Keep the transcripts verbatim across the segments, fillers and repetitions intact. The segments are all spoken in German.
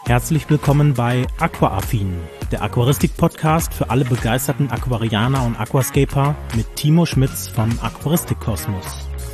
Herzlich willkommen bei Aquaaffin, der Aquaristik-Podcast für alle begeisterten Aquarianer und Aquascaper mit Timo Schmitz vom Aquaristik-Kosmos.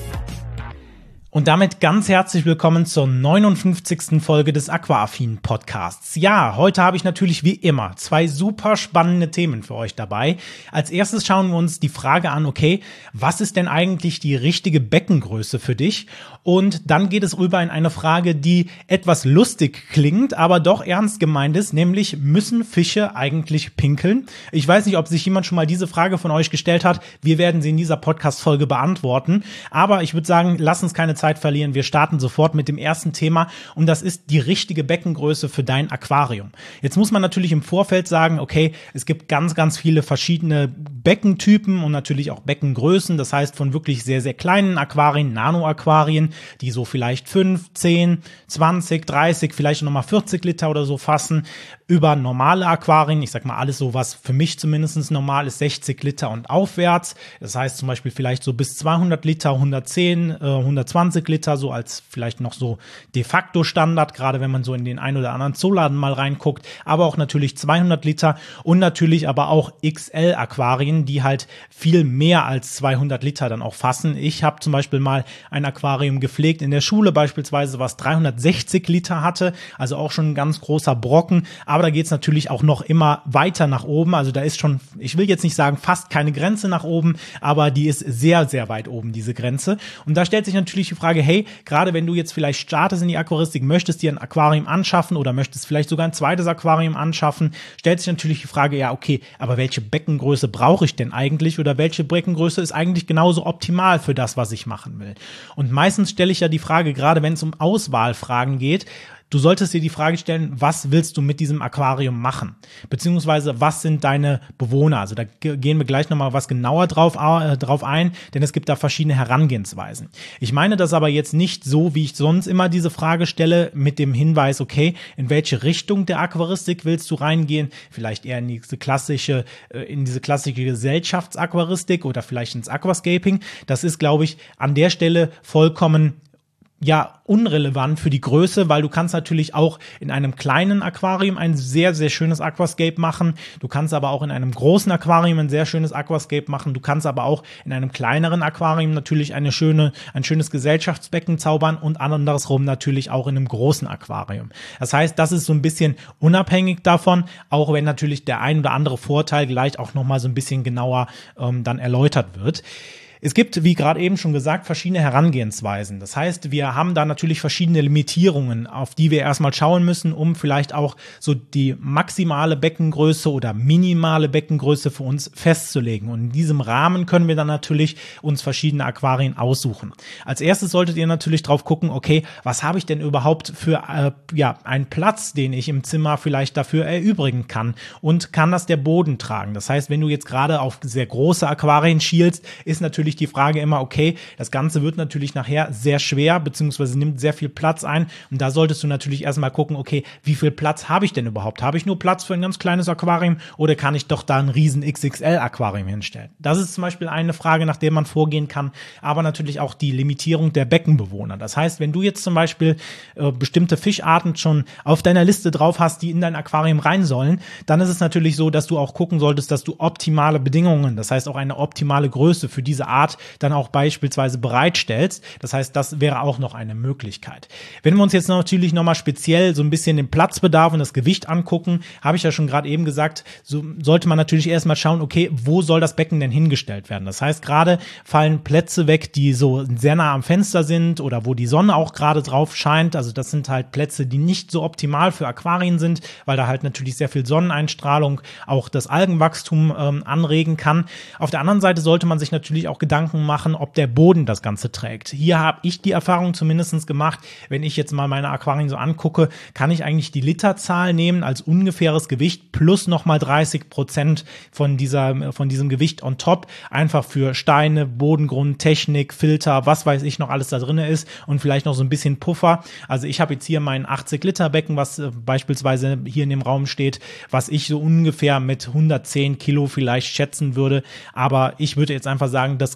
Und damit ganz herzlich willkommen zur neunundfünfzigsten Folge des Aquaaffin Podcasts. Ja, heute habe ich natürlich wie immer zwei super spannende Themen für euch dabei. Als erstes schauen wir uns die Frage an, okay, was ist denn eigentlich die richtige Beckengröße für dich? Und dann geht es rüber in eine Frage, die etwas lustig klingt, aber doch ernst gemeint ist, nämlich müssen Fische eigentlich pinkeln? Ich weiß nicht, ob sich jemand schon mal diese Frage von euch gestellt hat. Wir werden sie in dieser Podcast-Folge beantworten. Aber ich würde sagen, lass uns keine Zeit verlieren. Wir starten sofort mit dem ersten Thema und das ist die richtige Beckengröße für dein Aquarium. Jetzt muss man natürlich im Vorfeld sagen, okay, es gibt ganz, ganz viele verschiedene Beckentypen und natürlich auch Beckengrößen. Das heißt, von wirklich sehr, sehr kleinen Aquarien, Nano-Aquarien, die so vielleicht fünf, zehn, zwanzig, dreißig, vielleicht nochmal vierzig Liter oder so fassen, über normale Aquarien, ich sag mal alles so, was für mich zumindest normal ist, sechzig Liter und aufwärts. Das heißt zum Beispiel vielleicht so bis zweihundert Liter, hundertzehn, hundertzwanzig Liter, so als vielleicht noch so de facto Standard, gerade wenn man so in den ein oder anderen Zooladen mal reinguckt, aber auch natürlich zweihundert Liter und natürlich aber auch X L-Aquarien, die halt viel mehr als zweihundert Liter dann auch fassen. Ich habe zum Beispiel mal ein Aquarium gepflegt in der Schule beispielsweise, was dreihundertsechzig Liter hatte, also auch schon ein ganz großer Brocken, aber da geht es natürlich auch noch immer weiter nach oben, also da ist schon, ich will jetzt nicht sagen fast keine Grenze nach oben, aber die ist sehr, sehr weit oben, diese Grenze. Und da stellt sich natürlich die Frage, hey, gerade wenn du jetzt vielleicht startest in die Aquaristik, möchtest dir ein Aquarium anschaffen oder möchtest vielleicht sogar ein zweites Aquarium anschaffen, stellt sich natürlich die Frage, ja okay, aber welche Beckengröße brauche ich denn eigentlich oder welche Beckengröße ist eigentlich genauso optimal für das, was ich machen will? Und meistens stelle ich ja die Frage, gerade wenn es um Auswahlfragen geht, du solltest dir die Frage stellen, was willst du mit diesem Aquarium machen? Beziehungsweise, was sind deine Bewohner? Also da gehen wir gleich nochmal was genauer drauf, äh, drauf ein, denn es gibt da verschiedene Herangehensweisen. Ich meine das aber jetzt nicht so, wie ich sonst immer diese Frage stelle, mit dem Hinweis, okay, in welche Richtung der Aquaristik willst du reingehen? Vielleicht eher in diese klassische, äh, in diese klassische Gesellschaftsaquaristik oder vielleicht ins Aquascaping. Das ist, glaube ich, an der Stelle vollkommen ja, unrelevant für die Größe, weil du kannst natürlich auch in einem kleinen Aquarium ein sehr, sehr schönes Aquascape machen. Du kannst aber auch in einem großen Aquarium ein sehr schönes Aquascape machen. Du kannst aber auch in einem kleineren Aquarium natürlich eine schöne, ein schönes Gesellschaftsbecken zaubern und andersrum natürlich auch in einem großen Aquarium. Das heißt, das ist so ein bisschen unabhängig davon, auch wenn natürlich der ein oder andere Vorteil gleich auch nochmal so ein bisschen genauer ähm, dann erläutert wird. Es gibt, wie gerade eben schon gesagt, verschiedene Herangehensweisen. Das heißt, wir haben da natürlich verschiedene Limitierungen, auf die wir erstmal schauen müssen, um vielleicht auch so die maximale Beckengröße oder minimale Beckengröße für uns festzulegen. Und in diesem Rahmen können wir dann natürlich uns verschiedene Aquarien aussuchen. Als erstes solltet ihr natürlich drauf gucken, okay, was habe ich denn überhaupt für äh, ja einen Platz, den ich im Zimmer vielleicht dafür erübrigen kann und kann das der Boden tragen? Das heißt, wenn du jetzt gerade auf sehr große Aquarien schielst, ist natürlich die Frage immer, okay, das Ganze wird natürlich nachher sehr schwer, beziehungsweise nimmt sehr viel Platz ein und da solltest du natürlich erstmal gucken, okay, wie viel Platz habe ich denn überhaupt? Habe ich nur Platz für ein ganz kleines Aquarium oder kann ich doch da ein riesen X X L-Aquarium hinstellen? Das ist zum Beispiel eine Frage, nach der man vorgehen kann, aber natürlich auch die Limitierung der Beckenbewohner. Das heißt, wenn du jetzt zum Beispiel äh, bestimmte Fischarten schon auf deiner Liste drauf hast, die in dein Aquarium rein sollen, dann ist es natürlich so, dass du auch gucken solltest, dass du optimale Bedingungen, das heißt auch eine optimale Größe für diese Art dann auch beispielsweise bereitstellst. Das heißt, das wäre auch noch eine Möglichkeit. Wenn wir uns jetzt natürlich nochmal speziell so ein bisschen den Platzbedarf und das Gewicht angucken, habe ich ja schon gerade eben gesagt, so sollte man natürlich erstmal schauen, okay, wo soll das Becken denn hingestellt werden? Das heißt, gerade fallen Plätze weg, die so sehr nah am Fenster sind oder wo die Sonne auch gerade drauf scheint. Also das sind halt Plätze, die nicht so optimal für Aquarien sind, weil da halt natürlich sehr viel Sonneneinstrahlung auch das Algenwachstum ähm, anregen kann. Auf der anderen Seite sollte man sich natürlich auch Gedanken machen, ob der Boden das Ganze trägt. Hier habe ich die Erfahrung zumindest gemacht, wenn ich jetzt mal meine Aquarien so angucke, kann ich eigentlich die Literzahl nehmen als ungefähres Gewicht plus nochmal dreißig Prozent von dieser, von diesem Gewicht on top, einfach für Steine, Bodengrund, Technik, Filter, was weiß ich noch alles da drin ist und vielleicht noch so ein bisschen Puffer. Also ich habe jetzt hier mein achtzig Liter Becken, was äh, beispielsweise hier in dem Raum steht, was ich so ungefähr mit hundertzehn Kilo vielleicht schätzen würde, aber ich würde jetzt einfach sagen, das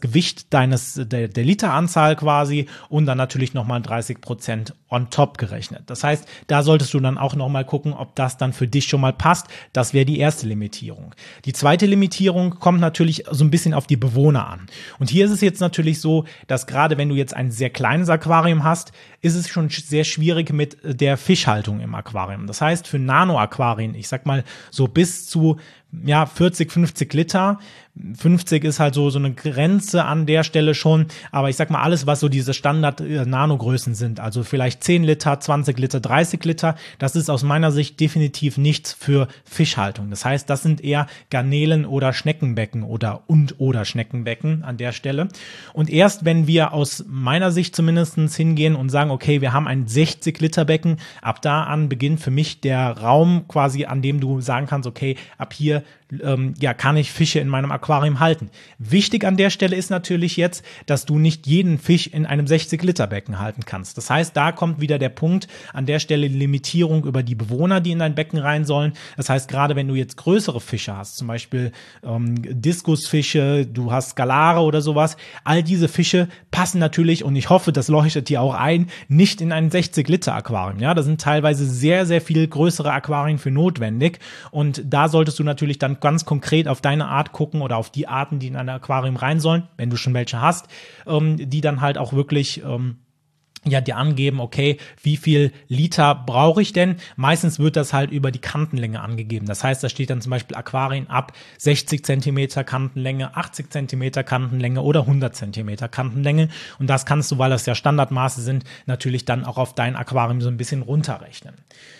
Gewicht deines, der, der Literanzahl quasi und dann natürlich nochmal dreißig Prozent on top gerechnet. Das heißt, da solltest du dann auch nochmal gucken, ob das dann für dich schon mal passt. Das wäre die erste Limitierung. Die zweite Limitierung kommt natürlich so ein bisschen auf die Bewohner an. Und hier ist es jetzt natürlich so, dass gerade wenn du jetzt ein sehr kleines Aquarium hast, ist es schon sehr schwierig mit der Fischhaltung im Aquarium. Das heißt, für Nano-Aquarien, ich sag mal so bis zu ja, vierzig, fünfzig Liter. fünfzig ist halt so, so eine Grenze an der Stelle schon. Aber ich sag mal, alles, was so diese Standard-Nanogrößen sind, also vielleicht zehn Liter, zwanzig Liter, dreißig Liter, das ist aus meiner Sicht definitiv nichts für Fischhaltung. Das heißt, das sind eher Garnelen oder Schneckenbecken oder und oder Schneckenbecken an der Stelle. Und erst wenn wir aus meiner Sicht zumindest hingehen und sagen, okay, wir haben ein sechzig Liter Becken, ab da an beginnt für mich der Raum quasi, an dem du sagen kannst, okay, ab hier ähm, ja, kann ich Fische in meinem Aquarium halten. Wichtig an der Stelle ist natürlich jetzt, dass du nicht jeden Fisch in einem sechzig Liter Becken halten kannst. Das heißt, da kommt wieder der Punkt, an der Stelle Limitierung über die Bewohner, die in dein Becken rein sollen. Das heißt, gerade wenn du jetzt größere Fische hast, zum Beispiel ähm, Diskusfische, du hast Skalare oder sowas, all diese Fische passen natürlich, und ich hoffe, das leuchtet dir auch ein, nicht in ein sechzig Liter Aquarium. Ja, da sind teilweise sehr, sehr viel größere Aquarien für notwendig, und da solltest du natürlich dann ganz konkret auf deine Art gucken oder auf die Arten, die in ein Aquarium rein sollen, wenn du schon welche hast, ähm, die dann halt auch wirklich ähm, ja dir angeben, okay, wie viel Liter brauche ich denn? Meistens wird das halt über die Kantenlänge angegeben. Das heißt, da steht dann zum Beispiel Aquarien ab sechzig Zentimeter Kantenlänge, achtzig Zentimeter Kantenlänge oder hundert Zentimeter Kantenlänge. Und das kannst du, weil das ja Standardmaße sind, natürlich dann auch auf dein Aquarium so ein bisschen runterrechnen.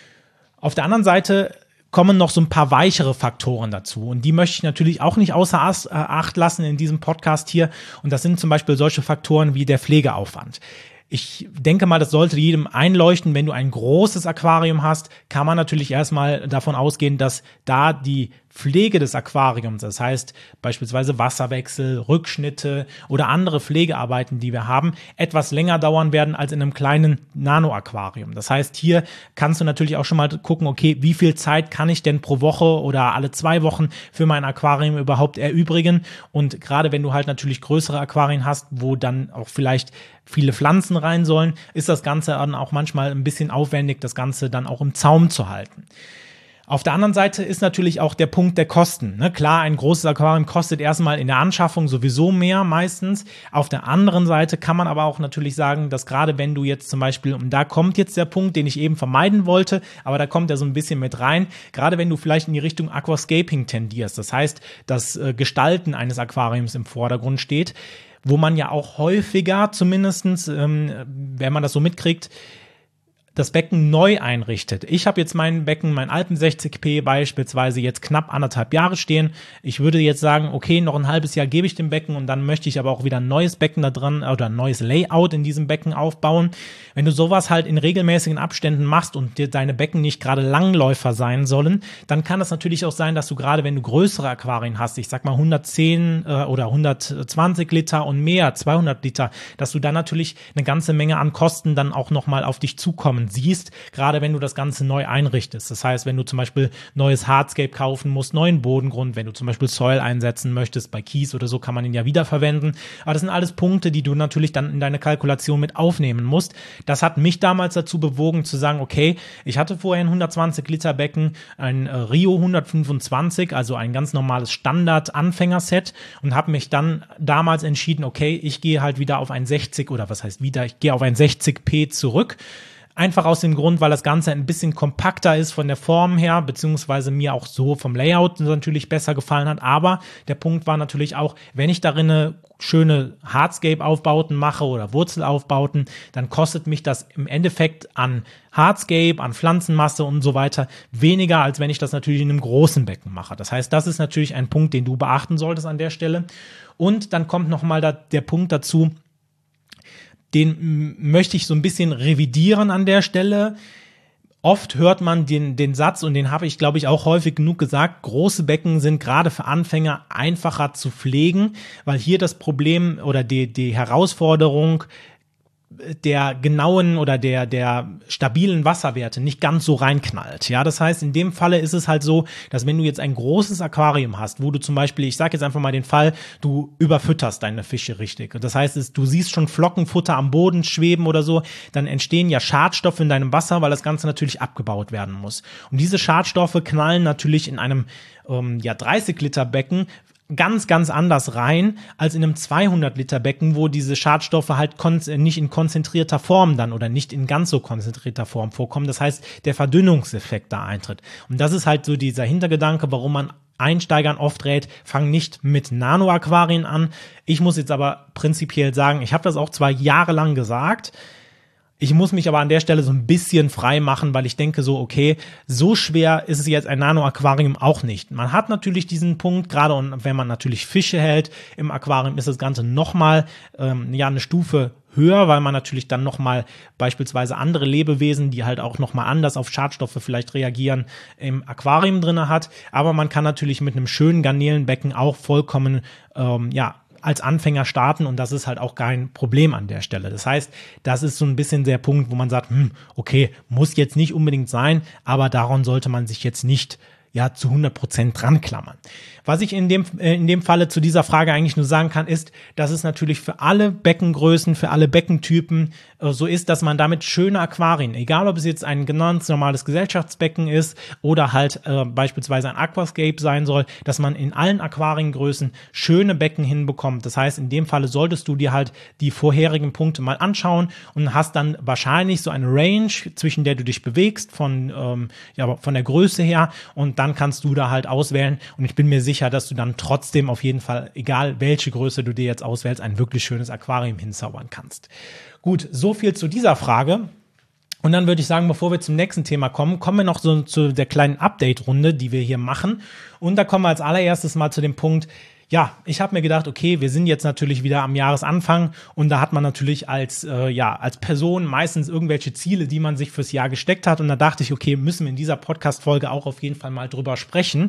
Auf der anderen Seite kommen noch so ein paar weichere Faktoren dazu, und die möchte ich natürlich auch nicht außer Acht lassen in diesem Podcast hier, und das sind zum Beispiel solche Faktoren wie der Pflegeaufwand. Ich denke mal, das sollte jedem einleuchten. Wenn du ein großes Aquarium hast, kann man natürlich erstmal davon ausgehen, dass da die Pflege des Aquariums, das heißt beispielsweise Wasserwechsel, Rückschnitte oder andere Pflegearbeiten, die wir haben, etwas länger dauern werden als in einem kleinen Nano-Aquarium. Das heißt, hier kannst du natürlich auch schon mal gucken, okay, wie viel Zeit kann ich denn pro Woche oder alle zwei Wochen für mein Aquarium überhaupt erübrigen? Und gerade wenn du halt natürlich größere Aquarien hast, wo dann auch vielleicht viele Pflanzen rein sollen, ist das Ganze dann auch manchmal ein bisschen aufwendig, das Ganze dann auch im Zaum zu halten. Auf der anderen Seite ist natürlich auch der Punkt der Kosten. Ne? Klar, ein großes Aquarium kostet erstmal in der Anschaffung sowieso mehr meistens. Auf der anderen Seite kann man aber auch natürlich sagen, dass gerade wenn du jetzt zum Beispiel, und da kommt jetzt der Punkt, den ich eben vermeiden wollte, aber da kommt er so ein bisschen mit rein, gerade wenn du vielleicht in die Richtung Aquascaping tendierst, das heißt, das äh, Gestalten eines Aquariums im Vordergrund steht, wo man ja auch häufiger zumindestens, ähm, wenn man das so mitkriegt, das Becken neu einrichtet. Ich habe jetzt mein Becken, mein Alpen sechzig P beispielsweise jetzt knapp anderthalb Jahre stehen. Ich würde jetzt sagen, okay, noch ein halbes Jahr gebe ich dem Becken, und dann möchte ich aber auch wieder ein neues Becken da dran oder ein neues Layout in diesem Becken aufbauen. Wenn du sowas halt in regelmäßigen Abständen machst und dir deine Becken nicht gerade Langläufer sein sollen, dann kann das natürlich auch sein, dass du gerade, wenn du größere Aquarien hast, ich sag mal hundertzehn äh, oder hundertzwanzig Liter und mehr, zweihundert Liter, dass du dann natürlich eine ganze Menge an Kosten dann auch nochmal auf dich zukommen siehst, gerade wenn du das Ganze neu einrichtest. Das heißt, wenn du zum Beispiel neues Hardscape kaufen musst, neuen Bodengrund, wenn du zum Beispiel Soil einsetzen möchtest, bei Kies oder so kann man ihn ja wiederverwenden. Aber das sind alles Punkte, die du natürlich dann in deine Kalkulation mit aufnehmen musst. Das hat mich damals dazu bewogen zu sagen, okay, ich hatte vorher ein hundertzwanzig Liter Becken, ein äh, Rio hundertfünfundzwanzig, also ein ganz normales Standard-Anfängerset, und habe mich dann damals entschieden, okay, ich gehe halt wieder auf ein sechzig, oder was heißt wieder, ich gehe auf ein sechzig P zurück. Einfach aus dem Grund, weil das Ganze ein bisschen kompakter ist von der Form her, beziehungsweise mir auch so vom Layout natürlich besser gefallen hat. Aber der Punkt war natürlich auch, wenn ich darin eine schöne Hardscape-Aufbauten mache oder Wurzelaufbauten, dann kostet mich das im Endeffekt an Hardscape, an Pflanzenmasse und so weiter weniger, als wenn ich das natürlich in einem großen Becken mache. Das heißt, das ist natürlich ein Punkt, den du beachten solltest an der Stelle. Und dann kommt nochmal da der Punkt dazu, den möchte ich so ein bisschen revidieren an der Stelle. Oft hört man den, den Satz, und den habe ich, glaube ich, auch häufig genug gesagt, große Becken sind gerade für Anfänger einfacher zu pflegen, weil hier das Problem oder die, die Herausforderung der genauen oder der der stabilen Wasserwerte nicht ganz so reinknallt. Ja, das heißt, in dem Falle ist es halt so, dass wenn du jetzt ein großes Aquarium hast, wo du zum Beispiel, ich sage jetzt einfach mal den Fall, du überfütterst deine Fische richtig. Das heißt, es, du siehst schon Flockenfutter am Boden schweben oder so, dann entstehen ja Schadstoffe in deinem Wasser, weil das Ganze natürlich abgebaut werden muss. Und diese Schadstoffe knallen natürlich in einem ähm, ja dreißig Liter Becken ganz, ganz anders rein als in einem zweihundert Liter Becken, wo diese Schadstoffe halt kon- nicht in konzentrierter Form dann oder nicht in ganz so konzentrierter Form vorkommen. Das heißt, der Verdünnungseffekt da eintritt. Und das ist halt so dieser Hintergedanke, warum man Einsteigern oft rät, fang nicht mit Nano-Aquarien an. Ich muss jetzt aber prinzipiell sagen, ich habe das auch zwar jahrelang gesagt, ich muss mich aber an der Stelle so ein bisschen frei machen, weil ich denke so, okay, so schwer ist es jetzt ein Nano-Aquarium auch nicht. Man hat natürlich diesen Punkt, gerade und wenn man natürlich Fische hält im Aquarium, ist das Ganze nochmal ähm, ja, eine Stufe höher, weil man natürlich dann nochmal beispielsweise andere Lebewesen, die halt auch nochmal anders auf Schadstoffe vielleicht reagieren, im Aquarium drinne hat. Aber man kann natürlich mit einem schönen Garnelenbecken auch vollkommen, ähm, ja, als Anfänger starten und das ist halt auch kein Problem an der Stelle. Das heißt, das ist so ein bisschen der Punkt, wo man sagt, hm, okay, muss jetzt nicht unbedingt sein, aber daran sollte man sich jetzt nicht ja zu hundert Prozent dran klammern. Was ich in dem, in dem Falle zu dieser Frage eigentlich nur sagen kann, ist, dass es natürlich für alle Beckengrößen, für alle Beckentypen äh, so ist, dass man damit schöne Aquarien, egal ob es jetzt ein ganz normales Gesellschaftsbecken ist oder halt äh, beispielsweise ein Aquascape sein soll, dass man in allen Aquariengrößen schöne Becken hinbekommt. Das heißt, in dem Falle solltest du dir halt die vorherigen Punkte mal anschauen und hast dann wahrscheinlich so eine Range, zwischen der du dich bewegst, von, ähm, ja, von der Größe her und dann kannst du da halt auswählen und ich bin mir sicher, dass du dann trotzdem auf jeden Fall, egal welche Größe du dir jetzt auswählst, ein wirklich schönes Aquarium hinzaubern kannst. Gut, so viel zu dieser Frage. Und dann würde ich sagen, bevor wir zum nächsten Thema kommen, kommen wir noch so zu der kleinen Update-Runde, die wir hier machen. Und da kommen wir als allererstes mal zu dem Punkt, ja, ich habe mir gedacht, okay, wir sind jetzt natürlich wieder am Jahresanfang und da hat man natürlich als äh, ja als Person meistens irgendwelche Ziele, die man sich fürs Jahr gesteckt hat und da dachte ich, okay, müssen wir in dieser Podcast-Folge auch auf jeden Fall mal drüber sprechen.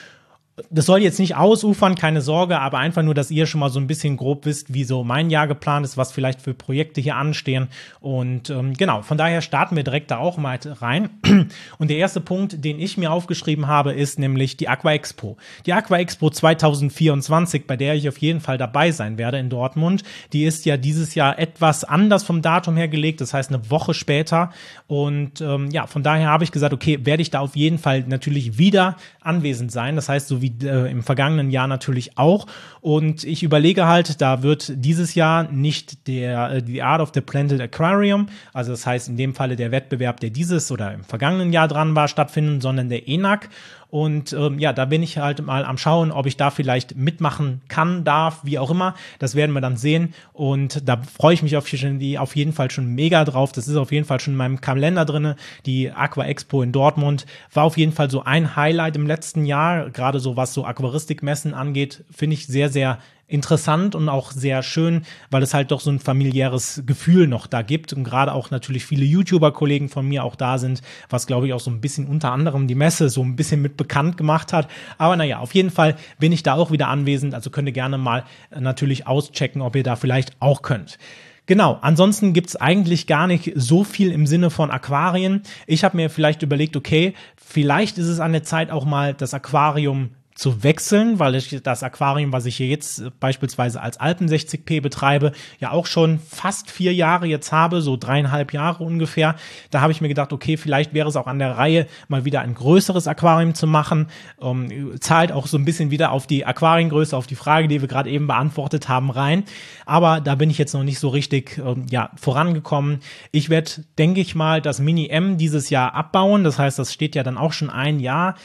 Das soll jetzt nicht ausufern, keine Sorge, aber einfach nur, dass ihr schon mal so ein bisschen grob wisst, wie so mein Jahr geplant ist, was vielleicht für Projekte hier anstehen. Und ähm, genau, von daher starten wir direkt da auch mal rein. Und der erste Punkt, den ich mir aufgeschrieben habe, ist nämlich die Aqua Expo. Die Aqua Expo zwanzig vierundzwanzig, bei der ich auf jeden Fall dabei sein werde in Dortmund, die ist ja dieses Jahr etwas anders vom Datum her gelegt, das heißt eine Woche später. Und ähm, ja, von daher habe ich gesagt, okay, werde ich da auf jeden Fall natürlich wieder anwesend sein. Das heißt, so wie äh, im vergangenen Jahr natürlich auch. Und ich überlege halt, da wird dieses Jahr nicht der äh, The Art of the Planted Aquarium, also das heißt in dem Falle der Wettbewerb, der dieses oder im vergangenen Jahr dran war, stattfinden, sondern der E N A C. Und ähm, ja, da bin ich halt mal am Schauen, ob ich da vielleicht mitmachen kann, darf, wie auch immer. Das werden wir dann sehen. Und da freue ich mich auf, auf jeden Fall schon mega drauf. Das ist auf jeden Fall schon in meinem Kalender drinne. Die Aqua Expo in Dortmund war auf jeden Fall so ein Highlight im letzten Jahr. Gerade so was so Aquaristikmessen angeht, finde ich sehr, sehr interessant und auch sehr schön, weil es halt doch so ein familiäres Gefühl noch da gibt und gerade auch natürlich viele YouTuber-Kollegen von mir auch da sind, was glaube ich auch so ein bisschen unter anderem die Messe so ein bisschen mit bekannt gemacht hat. Aber naja, auf jeden Fall bin ich da auch wieder anwesend, also könnt ihr gerne mal natürlich auschecken, ob ihr da vielleicht auch könnt. Genau, ansonsten gibt's eigentlich gar nicht so viel im Sinne von Aquarien. Ich habe mir vielleicht überlegt, okay, vielleicht ist es an der Zeit auch mal das Aquarium zu wechseln, weil ich das Aquarium, was ich hier jetzt beispielsweise als Alpen sechzig P betreibe, ja auch schon fast vier Jahre jetzt habe, so dreieinhalb Jahre ungefähr. Da habe ich mir gedacht, okay, vielleicht wäre es auch an der Reihe, mal wieder ein größeres Aquarium zu machen. Ähm, zahlt auch so ein bisschen wieder auf die Aquariengröße, auf die Frage, die wir gerade eben beantwortet haben, rein. Aber da bin ich jetzt noch nicht so richtig ähm, ja vorangekommen. Ich werde, denke ich mal, das Mini-M dieses Jahr abbauen. Das heißt, das steht ja dann auch schon ein Jahr.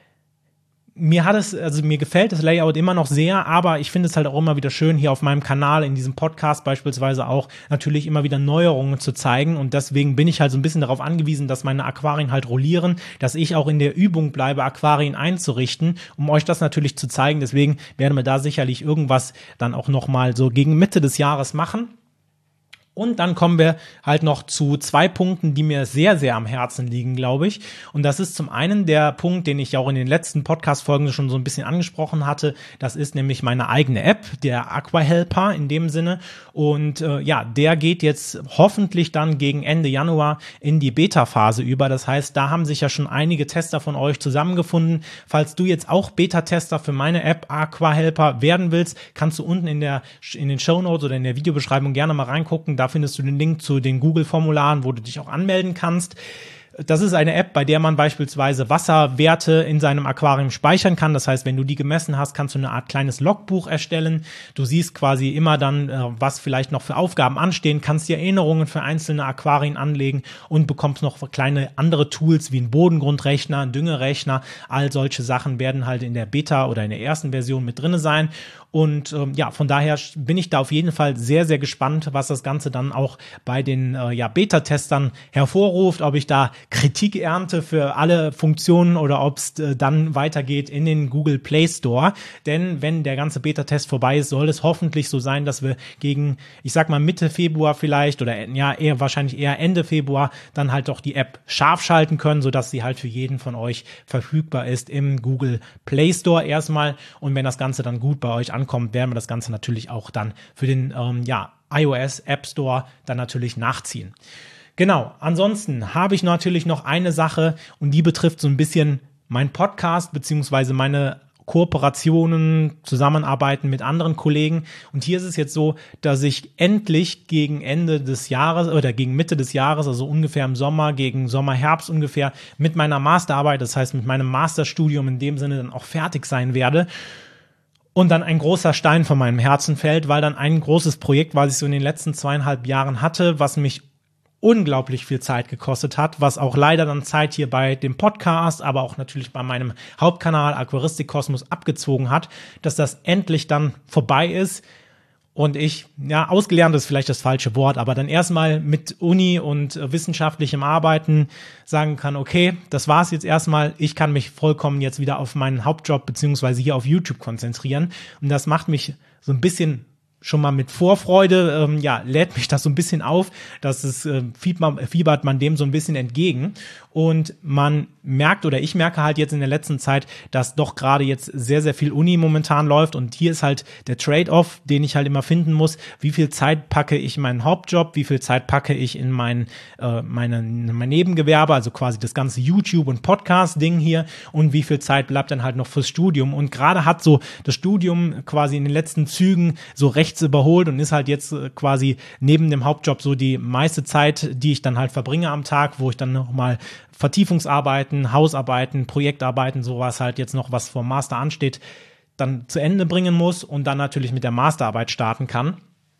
Mir hat es, also mir gefällt das Layout immer noch sehr, aber ich finde es halt auch immer wieder schön, hier auf meinem Kanal, in diesem Podcast beispielsweise auch, natürlich immer wieder Neuerungen zu zeigen und deswegen bin ich halt so ein bisschen darauf angewiesen, dass meine Aquarien halt rollieren, dass ich auch in der Übung bleibe, Aquarien einzurichten, um euch das natürlich zu zeigen. Deswegen werden wir da sicherlich irgendwas dann auch nochmal so gegen Mitte des Jahres machen. Und dann kommen wir halt noch zu zwei Punkten, die mir sehr, sehr am Herzen liegen, glaube ich. Und das ist zum einen der Punkt, den ich auch in den letzten Podcast-Folgen schon so ein bisschen angesprochen hatte. Das ist nämlich meine eigene App, der AquaHelper in dem Sinne. Und äh, ja, der geht jetzt hoffentlich dann gegen Ende Januar in die Beta-Phase über. Das heißt, da haben sich ja schon einige Tester von euch zusammengefunden. Falls du jetzt auch Beta-Tester für meine App AquaHelper werden willst, kannst du unten in der in den Shownotes oder in der Videobeschreibung gerne mal reingucken. Da findest du den Link zu den Google-Formularen, wo du dich auch anmelden kannst. Das ist eine App, bei der man beispielsweise Wasserwerte in seinem Aquarium speichern kann. Das heißt, wenn du die gemessen hast, kannst du eine Art kleines Logbuch erstellen. Du siehst quasi immer dann, was vielleicht noch für Aufgaben anstehen, kannst dir Erinnerungen für einzelne Aquarien anlegen und bekommst noch kleine andere Tools wie einen Bodengrundrechner, einen Düngerechner. All solche Sachen werden halt in der Beta oder in der ersten Version mit drinne sein. Und ähm, ja, von daher bin ich da auf jeden Fall sehr, sehr gespannt, was das Ganze dann auch bei den äh, ja, Beta-Testern hervorruft, ob ich da Kritik ernte für alle Funktionen oder ob es äh, dann weitergeht in den Google Play Store. Denn wenn der ganze Beta-Test vorbei ist, soll es hoffentlich so sein, dass wir gegen, ich sag mal Mitte Februar vielleicht oder ja eher wahrscheinlich eher Ende Februar dann halt doch die App scharf schalten können, sodass sie halt für jeden von euch verfügbar ist im Google Play Store erstmal. Und wenn das Ganze dann gut bei euch ankommt, kommt, werden wir das Ganze natürlich auch dann für den ähm, ja, iOS App Store dann natürlich nachziehen. Genau, ansonsten habe ich natürlich noch eine Sache und die betrifft so ein bisschen meinen Podcast beziehungsweise meine Kooperationen, Zusammenarbeiten mit anderen Kollegen. Und hier ist es jetzt so, dass ich endlich gegen Ende des Jahres oder gegen Mitte des Jahres, also ungefähr im Sommer, gegen Sommer, Herbst ungefähr, mit meiner Masterarbeit, das heißt mit meinem Masterstudium in dem Sinne dann auch fertig sein werde. Und dann ein großer Stein von meinem Herzen fällt, weil dann ein großes Projekt, was ich so in den letzten zweieinhalb Jahren hatte, was mich unglaublich viel Zeit gekostet hat, was auch leider dann Zeit hier bei dem Podcast, aber auch natürlich bei meinem Hauptkanal Aquaristik Kosmos abgezogen hat, dass das endlich dann vorbei ist. Und ich, ja, ausgelernt ist vielleicht das falsche Wort, aber dann erstmal mit Uni und äh, wissenschaftlichem Arbeiten sagen kann, okay, das war's jetzt erstmal, ich kann mich vollkommen jetzt wieder auf meinen Hauptjob beziehungsweise hier auf YouTube konzentrieren. Und das macht mich so ein bisschen schon mal mit Vorfreude, ähm, ja, lädt mich das so ein bisschen auf, dass es äh, fiebert man dem so ein bisschen entgegen und man merkt oder ich merke halt jetzt in der letzten Zeit, dass doch gerade jetzt sehr, sehr viel Uni momentan läuft und hier ist halt der Trade-off, den ich halt immer finden muss, wie viel Zeit packe ich in meinen Hauptjob, wie viel Zeit packe ich in mein, äh, meine, mein Nebengewerbe, also quasi das ganze YouTube- und Podcast-Ding hier und wie viel Zeit bleibt dann halt noch fürs Studium und gerade hat so das Studium quasi in den letzten Zügen so rechts überholt und ist halt jetzt quasi neben dem Hauptjob so die meiste Zeit, die ich dann halt verbringe am Tag, wo ich dann nochmal Vertiefungsarbeiten, Hausarbeiten, Projektarbeiten, sowas halt jetzt noch, was vom Master ansteht, dann zu Ende bringen muss und dann natürlich mit der Masterarbeit starten kann.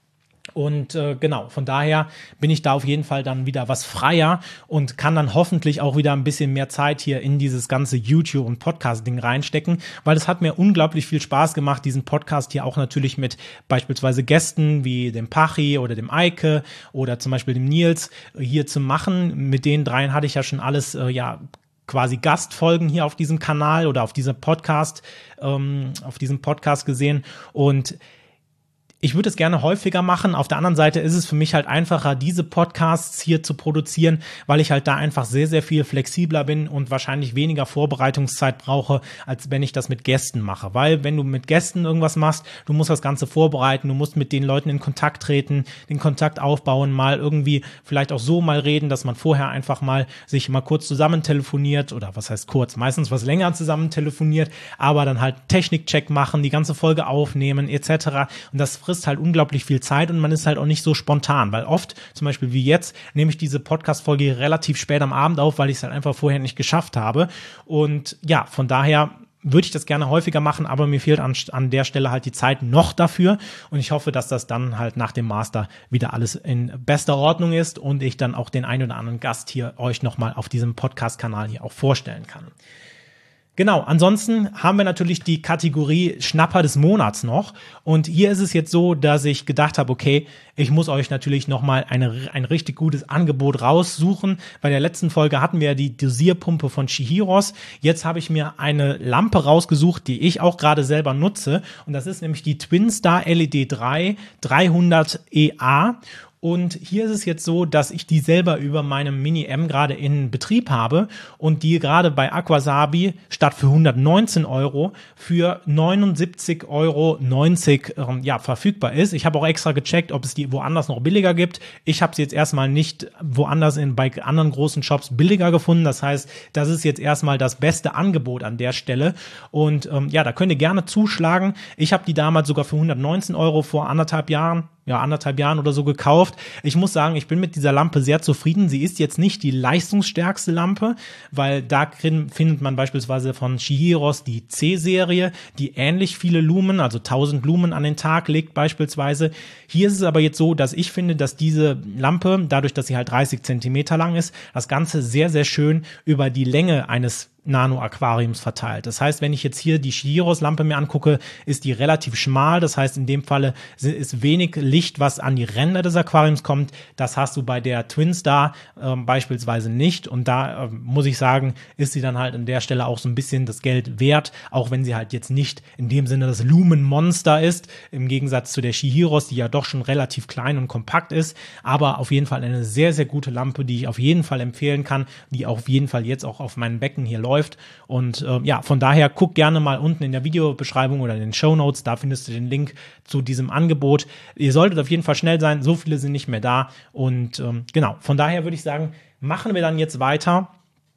Und äh, genau, von daher bin ich da auf jeden Fall dann wieder was freier und kann dann hoffentlich auch wieder ein bisschen mehr Zeit hier in dieses ganze YouTube- und Podcast-Ding reinstecken, weil es hat mir unglaublich viel Spaß gemacht, diesen Podcast hier auch natürlich mit beispielsweise Gästen wie dem Pachi oder dem Eike oder zum Beispiel dem Nils hier zu machen. Mit den dreien hatte ich ja schon alles, äh, ja, quasi Gastfolgen hier auf diesem Kanal oder auf diesem Podcast, ähm, auf diesem Podcast gesehen und ich würde es gerne häufiger machen. Auf der anderen Seite ist es für mich halt einfacher, diese Podcasts hier zu produzieren, weil ich halt da einfach sehr, sehr viel flexibler bin und wahrscheinlich weniger Vorbereitungszeit brauche, als wenn ich das mit Gästen mache. Weil wenn du mit Gästen irgendwas machst, du musst das Ganze vorbereiten, du musst mit den Leuten in Kontakt treten, den Kontakt aufbauen, mal irgendwie vielleicht auch so mal reden, dass man vorher einfach mal sich mal kurz zusammen telefoniert oder was heißt kurz, meistens was länger zusammen telefoniert, aber dann halt Technikcheck machen, die ganze Folge aufnehmen et cetera. Und das frisst halt unglaublich viel Zeit und man ist halt auch nicht so spontan, weil oft, zum Beispiel wie jetzt, nehme ich diese Podcast-Folge relativ spät am Abend auf, weil ich es halt einfach vorher nicht geschafft habe und ja, von daher würde ich das gerne häufiger machen, aber mir fehlt an, an der Stelle halt die Zeit noch dafür und ich hoffe, dass das dann halt nach dem Master wieder alles in bester Ordnung ist und ich dann auch den einen oder anderen Gast hier euch nochmal auf diesem Podcast-Kanal hier auch vorstellen kann. Genau, ansonsten haben wir natürlich die Kategorie Schnapper des Monats noch und hier ist es jetzt so, dass ich gedacht habe, okay, ich muss euch natürlich nochmal eine, ein richtig gutes Angebot raussuchen. Bei der letzten Folge hatten wir ja die Dosierpumpe von Chihiros. Jetzt habe ich mir eine Lampe rausgesucht, die ich auch gerade selber nutze und das ist nämlich die Twinstar L E D drei dreihundert E A. Und hier ist es jetzt so, dass ich die selber über meinem Mini-M gerade in Betrieb habe und die gerade bei Aquasabi statt für hundertneunzehn Euro für neunundsiebzig Euro neunzig ähm, ja, verfügbar ist. Ich habe auch extra gecheckt, ob es die woanders noch billiger gibt. Ich habe sie jetzt erstmal nicht woanders in, bei anderen großen Shops billiger gefunden. Das heißt, das ist jetzt erstmal das beste Angebot an der Stelle. Und ähm, ja, da könnt ihr gerne zuschlagen. Ich habe die damals sogar für hundertneunzehn Euro vor anderthalb Jahren ja, anderthalb Jahren oder so gekauft. Ich muss sagen, ich bin mit dieser Lampe sehr zufrieden. Sie ist jetzt nicht die leistungsstärkste Lampe, weil da findet man beispielsweise von Shihiros die C-Serie, die ähnlich viele Lumen, also tausend Lumen an den Tag legt beispielsweise. Hier ist es aber jetzt so, dass ich finde, dass diese Lampe, dadurch, dass sie halt dreißig Zentimeter lang ist, das Ganze sehr, sehr schön über die Länge eines Nano-Aquariums verteilt. Das heißt, wenn ich jetzt hier die Shihiros-Lampe mir angucke, ist die relativ schmal. Das heißt, in dem Falle ist wenig Licht, was an die Ränder des Aquariums kommt. Das hast du bei der Twinstar äh, beispielsweise nicht. Und da äh, muss ich sagen, ist sie dann halt an der Stelle auch so ein bisschen das Geld wert, auch wenn sie halt jetzt nicht in dem Sinne das Lumen-Monster ist, im Gegensatz zu der Shihiros, die ja doch schon relativ klein und kompakt ist. Aber auf jeden Fall eine sehr, sehr gute Lampe, die ich auf jeden Fall empfehlen kann, die auf jeden Fall jetzt auch auf meinem Becken hier läuft. Und äh, ja, von daher guck gerne mal unten in der Videobeschreibung oder in den Shownotes, da findest du den Link zu diesem Angebot. Ihr solltet auf jeden Fall schnell sein, so viele sind nicht mehr da. Und ähm, genau, von daher würde ich sagen, machen wir dann jetzt weiter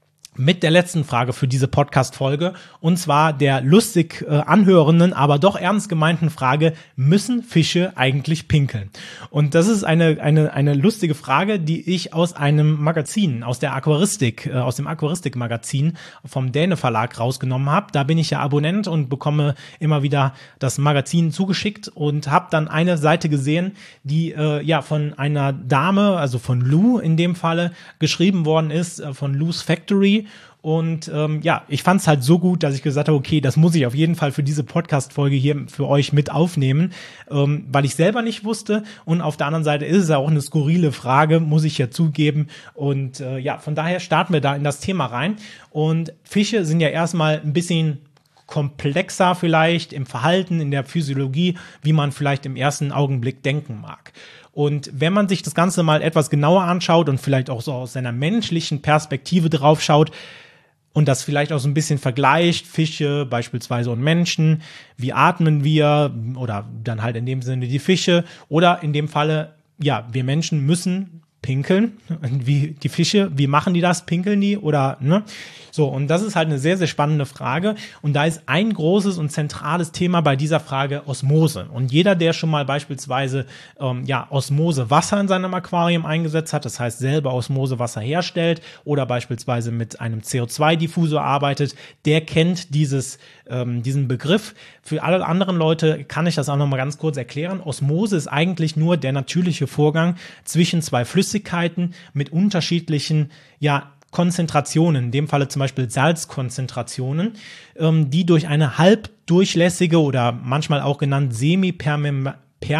mit der letzten Frage für diese Podcast-Folge, und zwar der lustig äh, anhörenden, aber doch ernst gemeinten Frage: Müssen Fische eigentlich pinkeln? Und das ist eine eine eine lustige Frage, die ich aus einem Magazin, aus der Aquaristik, äh, aus dem Aquaristik-Magazin vom Däne Verlag rausgenommen habe. Da bin ich ja Abonnent und bekomme immer wieder das Magazin zugeschickt und habe dann eine Seite gesehen, die äh, ja von einer Dame, also von Lou in dem Falle, geschrieben worden ist, äh, von Lou's Factory. Und ähm, ja, ich fand es halt so gut, dass ich gesagt habe, okay, das muss ich auf jeden Fall für diese Podcast-Folge hier für euch mit aufnehmen, ähm, weil ich selber nicht wusste. Und auf der anderen Seite ist es ja auch eine skurrile Frage, muss ich ja zugeben. Und äh, ja, von daher starten wir da in das Thema rein. Und Fische sind ja erstmal ein bisschen komplexer vielleicht im Verhalten, in der Physiologie, wie man vielleicht im ersten Augenblick denken mag. Und wenn man sich das Ganze mal etwas genauer anschaut und vielleicht auch so aus seiner menschlichen Perspektive drauf schaut und das vielleicht auch so ein bisschen vergleicht, Fische beispielsweise und Menschen, wie atmen wir, oder dann halt in dem Sinne die Fische, oder in dem Falle, ja, wir Menschen müssen pinkeln, wie die Fische, wie machen die das, pinkeln die oder, ne? So, und das ist halt eine sehr, sehr spannende Frage, und da ist ein großes und zentrales Thema bei dieser Frage Osmose. Und jeder, der schon mal beispielsweise ähm, ja Osmosewasser in seinem Aquarium eingesetzt hat, das heißt selber Osmosewasser herstellt oder beispielsweise mit einem C O zwei Diffusor arbeitet, der kennt dieses ähm, diesen Begriff. Für alle anderen Leute kann ich das auch noch mal ganz kurz erklären. Osmose ist eigentlich nur der natürliche Vorgang zwischen zwei Flüssigkeiten mit unterschiedlichen, ja, Konzentrationen, in dem Falle zum Beispiel Salzkonzentrationen, ähm, die durch eine halbdurchlässige oder manchmal auch genannt semipermembran,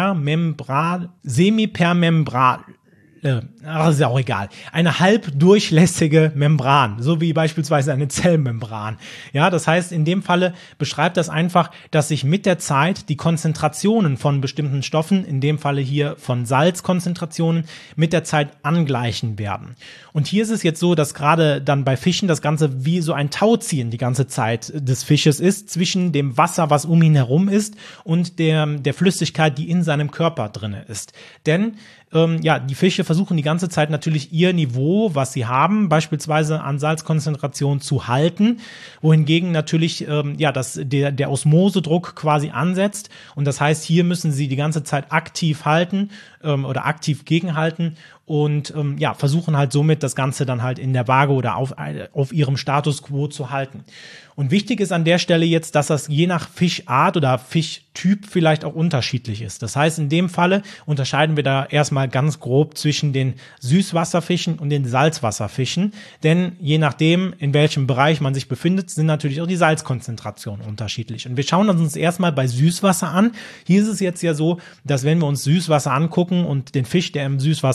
semipermembran, äh, ach, ist ja auch egal, eine halbdurchlässige Membran, so wie beispielsweise eine Zellmembran. Ja, das heißt, in dem Falle beschreibt das einfach, dass sich mit der Zeit die Konzentrationen von bestimmten Stoffen, in dem Falle hier von Salzkonzentrationen, mit der Zeit angleichen werden. Und hier ist es jetzt so, dass gerade dann bei Fischen das Ganze wie so ein Tauziehen die ganze Zeit des Fisches ist, zwischen dem Wasser, was um ihn herum ist, und der, der Flüssigkeit, die in seinem Körper drinne ist. Denn ähm, ja, die Fische versuchen die ganze Zeit natürlich ihr Niveau, was sie haben, beispielsweise an Salzkonzentration zu halten, wohingegen natürlich ähm, ja, das, der, der Osmosedruck quasi ansetzt, und das heißt, hier müssen sie die ganze Zeit aktiv halten ähm, oder aktiv gegenhalten und ähm, ja, versuchen halt somit das Ganze dann halt in der Waage oder auf, auf ihrem Status quo zu halten. Und wichtig ist an der Stelle jetzt, dass das je nach Fischart oder Fischtyp vielleicht auch unterschiedlich ist. Das heißt, in dem Falle unterscheiden wir da erstmal ganz grob zwischen den Süßwasserfischen und den Salzwasserfischen, denn je nachdem, in welchem Bereich man sich befindet, sind natürlich auch die Salzkonzentrationen unterschiedlich. Und wir schauen uns erstmal bei Süßwasser an. Hier ist es jetzt ja so, dass wenn wir uns Süßwasser angucken und den Fisch, der im Süßwasser schwimmt,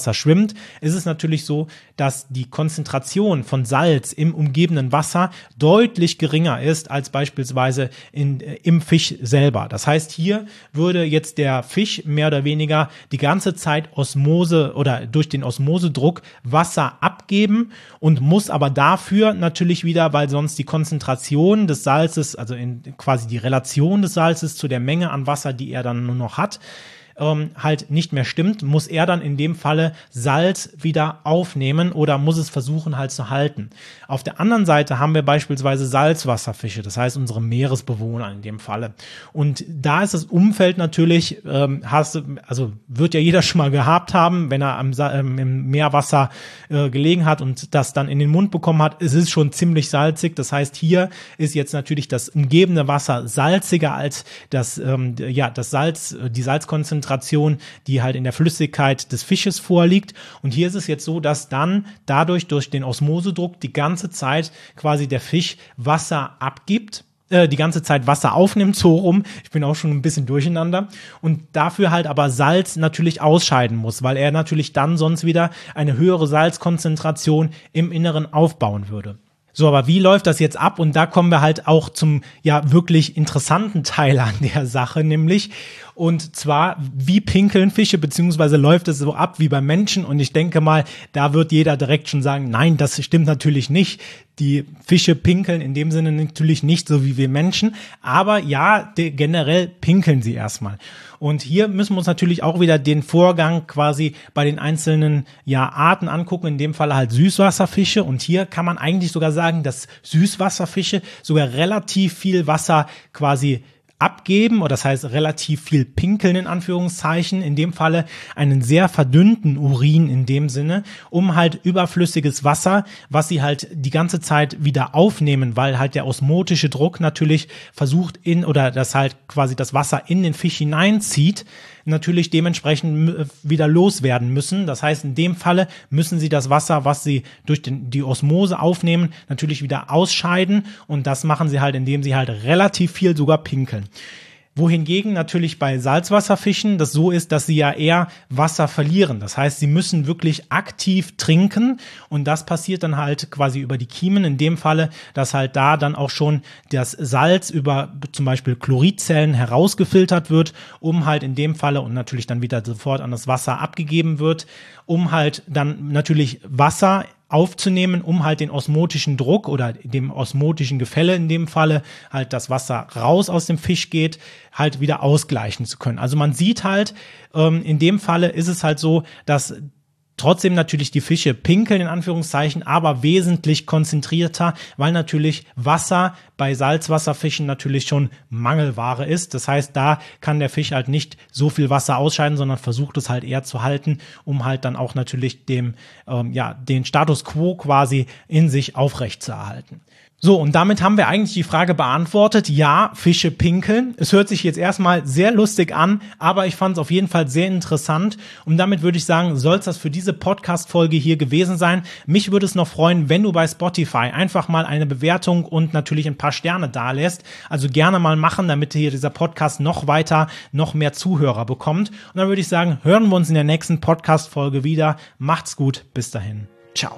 stimmt, ist es natürlich so, dass die Konzentration von Salz im umgebenden Wasser deutlich geringer ist als beispielsweise in, äh, im Fisch selber. Das heißt, hier würde jetzt der Fisch mehr oder weniger die ganze Zeit Osmose oder durch den Osmosedruck Wasser abgeben und muss aber dafür natürlich wieder, weil sonst die Konzentration des Salzes, also in quasi die Relation des Salzes zu der Menge an Wasser, die er dann nur noch hat, ähm, halt nicht mehr stimmt, muss er dann in dem Falle Salz wieder aufnehmen oder muss es versuchen halt zu halten. Auf der anderen Seite haben wir beispielsweise Salzwasserfische, das heißt unsere Meeresbewohner in dem Falle. Und da ist das Umfeld natürlich, ähm, hast, also wird ja jeder schon mal gehabt haben, wenn er am, ähm, im Meerwasser äh, gelegen hat und das dann in den Mund bekommen hat, es ist schon ziemlich salzig. Das heißt, hier ist jetzt natürlich das umgebende Wasser salziger als das, ähm, ja, das Salz, die Salzkonzentration, die halt in der Flüssigkeit des Fisches vorliegt. Und hier ist es jetzt so, dass dann dadurch durch den Osmosedruck die ganze Zeit quasi der Fisch Wasser abgibt, äh, die ganze Zeit Wasser aufnimmt, so rum. Ich bin auch schon ein bisschen durcheinander. Und dafür halt aber Salz natürlich ausscheiden muss, weil er natürlich dann sonst wieder eine höhere Salzkonzentration im Inneren aufbauen würde. So, aber wie läuft das jetzt ab? Und da kommen wir halt auch zum ja wirklich interessanten Teil an der Sache, nämlich und zwar, wie pinkeln Fische, beziehungsweise läuft es so ab wie beim Menschen? Und ich denke mal, da wird jeder direkt schon sagen, nein, das stimmt natürlich nicht. Die Fische pinkeln in dem Sinne natürlich nicht so wie wir Menschen, aber ja, de- generell pinkeln sie erstmal. Und hier müssen wir uns natürlich auch wieder den Vorgang quasi bei den einzelnen ja, Arten angucken, in dem Fall halt Süßwasserfische. Und hier kann man eigentlich sogar sagen, dass Süßwasserfische sogar relativ viel Wasser quasi abgeben, oder das heißt relativ viel pinkeln in Anführungszeichen, in dem Falle einen sehr verdünnten Urin in dem Sinne, um halt überflüssiges Wasser, was sie halt die ganze Zeit wieder aufnehmen, weil halt der osmotische Druck natürlich versucht in, oder das halt quasi das Wasser in den Fisch hineinzieht, natürlich dementsprechend wieder loswerden müssen. Das heißt, in dem Falle müssen sie das Wasser, was sie durch den, die Osmose aufnehmen, natürlich wieder ausscheiden, und das machen sie halt, indem sie halt relativ viel sogar pinkeln. Wohingegen natürlich bei Salzwasserfischen das so ist, dass sie ja eher Wasser verlieren. Das heißt, sie müssen wirklich aktiv trinken, und das passiert dann halt quasi über die Kiemen. In dem Falle, dass halt da dann auch schon das Salz über zum Beispiel Chloridzellen herausgefiltert wird, um halt in dem Falle und natürlich dann wieder sofort an das Wasser abgegeben wird, um halt dann natürlich Wasser aufzunehmen, um halt den osmotischen Druck oder dem osmotischen Gefälle in dem Falle halt das Wasser raus aus dem Fisch geht, halt wieder ausgleichen zu können. Also man sieht halt, ähm, in dem Falle ist es halt so, dass trotzdem natürlich die Fische pinkeln in Anführungszeichen, aber wesentlich konzentrierter, weil natürlich Wasser bei Salzwasserfischen natürlich schon Mangelware ist. Das heißt, da kann der Fisch halt nicht so viel Wasser ausscheiden, sondern versucht es halt eher zu halten, um halt dann auch natürlich dem, ähm, ja, den Status quo quasi in sich aufrechtzuerhalten. So, und damit haben wir eigentlich die Frage beantwortet. Ja, Fische pinkeln. Es hört sich jetzt erstmal sehr lustig an, aber ich fand es auf jeden Fall sehr interessant. Und damit würde ich sagen, soll es das für diese Podcast-Folge hier gewesen sein. Mich würde es noch freuen, wenn du bei Spotify einfach mal eine Bewertung und natürlich ein paar Sterne dalässt. Also gerne mal machen, damit hier dieser Podcast noch weiter, noch mehr Zuhörer bekommt. Und dann würde ich sagen, hören wir uns in der nächsten Podcast-Folge wieder. Macht's gut. Bis dahin. Ciao.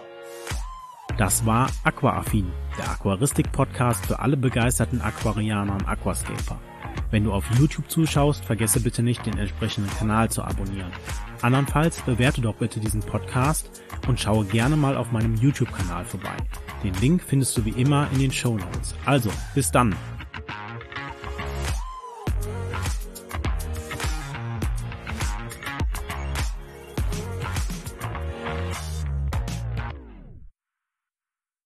Das war Aquaaffin, der Aquaristik-Podcast für alle begeisterten Aquarianer und Aquascaper. Wenn du auf YouTube zuschaust, vergesse bitte nicht, den entsprechenden Kanal zu abonnieren. Andernfalls bewerte doch bitte diesen Podcast und schaue gerne mal auf meinem YouTube-Kanal vorbei. Den Link findest du wie immer in den Shownotes. Also, bis dann!